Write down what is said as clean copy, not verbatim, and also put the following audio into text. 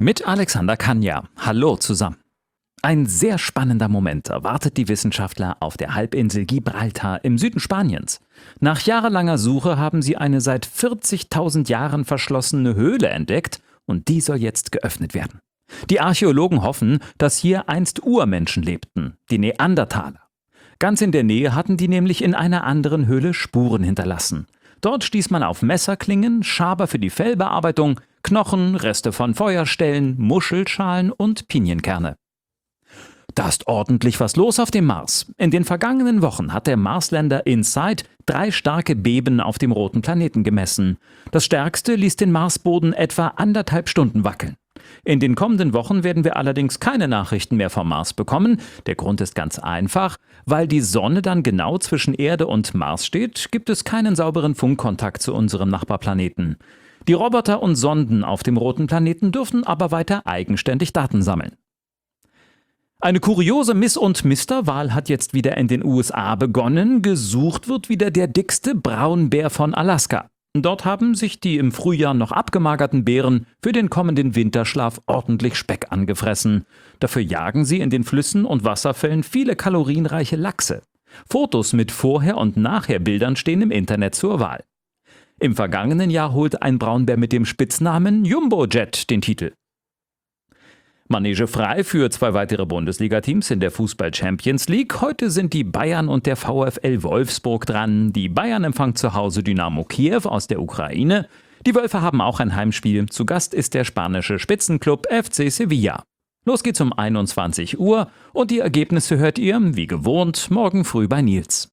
Mit Alexander Kanja. Hallo zusammen. Ein sehr spannender Moment erwartet die Wissenschaftler auf der Halbinsel Gibraltar im Süden Spaniens. Nach jahrelanger Suche haben sie eine seit 40.000 Jahren verschlossene Höhle entdeckt und die soll jetzt geöffnet werden. Die Archäologen hoffen, dass hier einst Urmenschen lebten, die Neandertaler. Ganz in der Nähe hatten die nämlich in einer anderen Höhle Spuren hinterlassen. Dort stieß man auf Messerklingen, Schaber für die Fellbearbeitung, Knochen, Reste von Feuerstellen, Muschelschalen und Pinienkerne. Da ist ordentlich was los auf dem Mars. In den vergangenen Wochen hat der Marsländer InSight 3 starke Beben auf dem roten Planeten gemessen. Das stärkste ließ den Marsboden etwa 1,5 Stunden wackeln. In den kommenden Wochen werden wir allerdings keine Nachrichten mehr vom Mars bekommen. Der Grund ist ganz einfach. Weil die Sonne dann genau zwischen Erde und Mars steht, gibt es keinen sauberen Funkkontakt zu unserem Nachbarplaneten. Die Roboter und Sonden auf dem roten Planeten dürfen aber weiter eigenständig Daten sammeln. Eine kuriose Miss- und Mister-Wahl hat jetzt wieder in den USA begonnen. Gesucht wird wieder der dickste Braunbär von Alaska. Dort haben sich die im Frühjahr noch abgemagerten Bären für den kommenden Winterschlaf ordentlich Speck angefressen. Dafür jagen sie in den Flüssen und Wasserfällen viele kalorienreiche Lachse. Fotos mit Vorher- und Nachher-Bildern stehen im Internet zur Wahl. Im vergangenen Jahr holte ein Braunbär mit dem Spitznamen Jumbo Jet den Titel. Manege frei für 2 weitere Bundesliga-Teams in der Fußball-Champions League. Heute sind die Bayern und der VfL Wolfsburg dran. Die Bayern empfangen zu Hause Dynamo Kiew aus der Ukraine. Die Wölfe haben auch ein Heimspiel. Zu Gast ist der spanische Spitzenklub FC Sevilla. Los geht's um 21 Uhr und die Ergebnisse hört ihr, wie gewohnt, morgen früh bei Nils.